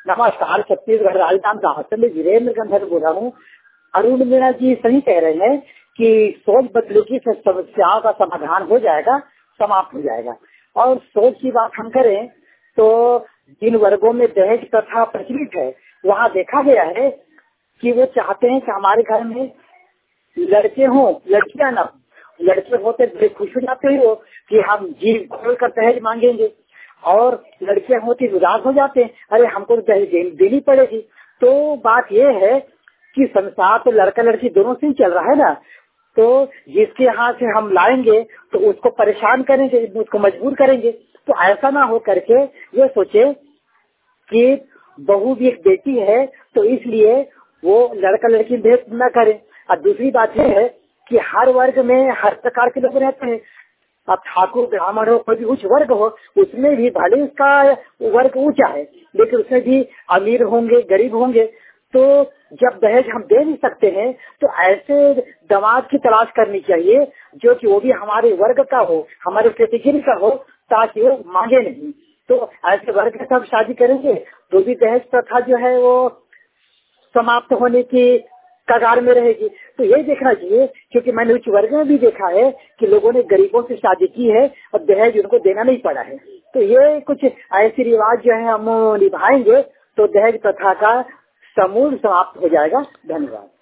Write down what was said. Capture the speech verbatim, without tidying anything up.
नमस्कार, छत्तीसगढ़ राजधानी राहत से मैं वीरेंद्र गंधर बोल रहा हूँ। अरुण मीणा जी सही कह रहे हैं कि सोच बदलेगी तो समस्याओं का समाधान हो जाएगा, समाप्त हो जाएगा। और सोच की बात हम करें तो जिन वर्गों में दहेज प्रथा प्रचलित है वहाँ देखा गया है कि वो चाहते हैं कि हमारे घर में लड़के हों, लड़कियां ना। लड़के होते बड़े खुश हो जाते हो कि हम जी खोल कर दहेज मांगेंगे, और लड़कियां होती उदास हो जाते हैं, अरे हमको तो दहेज देनी पड़ेगी। तो बात ये है कि संसार तो लड़का लड़की दोनों से ही चल रहा है ना, तो जिसके यहाँ से हम लाएंगे तो उसको परेशान करेंगे, उसको मजबूर करेंगे। तो ऐसा ना हो करके ये सोचे कि बहू भी एक बेटी है, तो इसलिए वो लड़का लड़की भेद न करें। और दूसरी बात यह है कि हर वर्ग में हर प्रकार के लोग रहते हैं। अब ठाकुर ब्राह्मण हो, कोई भी उच्च वर्ग हो, उसमें भी भले उसका वर्ग ऊंचा है लेकिन उसमें भी अमीर होंगे, गरीब होंगे। तो जब दहेज हम दे नहीं सकते हैं तो ऐसे दामाद की तलाश करनी चाहिए जो कि वो भी हमारे वर्ग का हो, हमारे कैटेगरी का हो, ताकि वो मांगे नहीं। तो ऐसे वर्ग के साथ शादी करेंगे तो भी दहेज प्रथा जो है वो समाप्त होने की कगार में रहेगी। तो ये देखना चाहिए, क्योंकि मैंने उच्च वर्ग में भी देखा है कि लोगों ने गरीबों से शादी की है और दहेज उनको देना नहीं पड़ा है। तो ये कुछ ऐसे रिवाज जो है हम निभाएंगे तो दहेज प्रथा का समूल समाप्त हो जाएगा। धन्यवाद।